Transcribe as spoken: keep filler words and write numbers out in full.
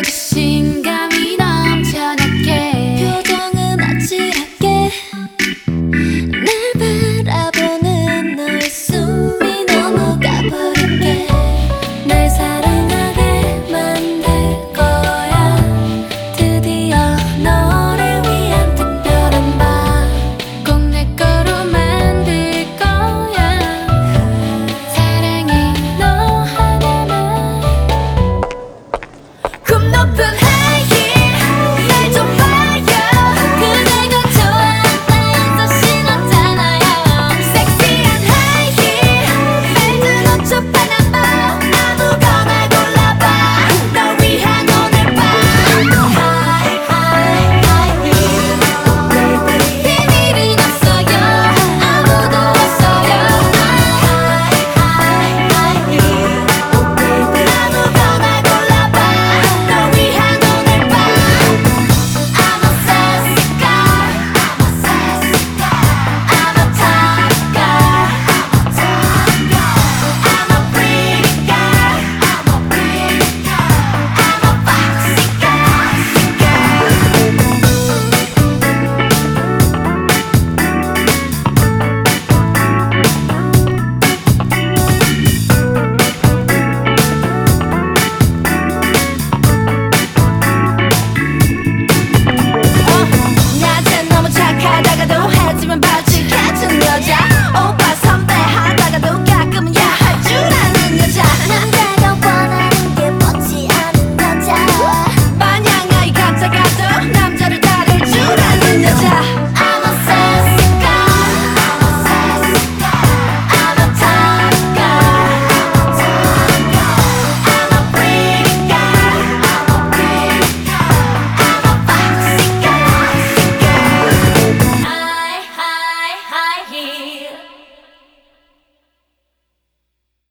자신감이 넘쳐났게 표정은 아찔하게 날 바라보는 너의 숨이 넘어가 버릴게. 날 사랑하게 만들 거야. 드디어 너를 위한 특별한 밤 꼭 내 거로 만들 거야. 사랑해 너 하나만. 꿈 높은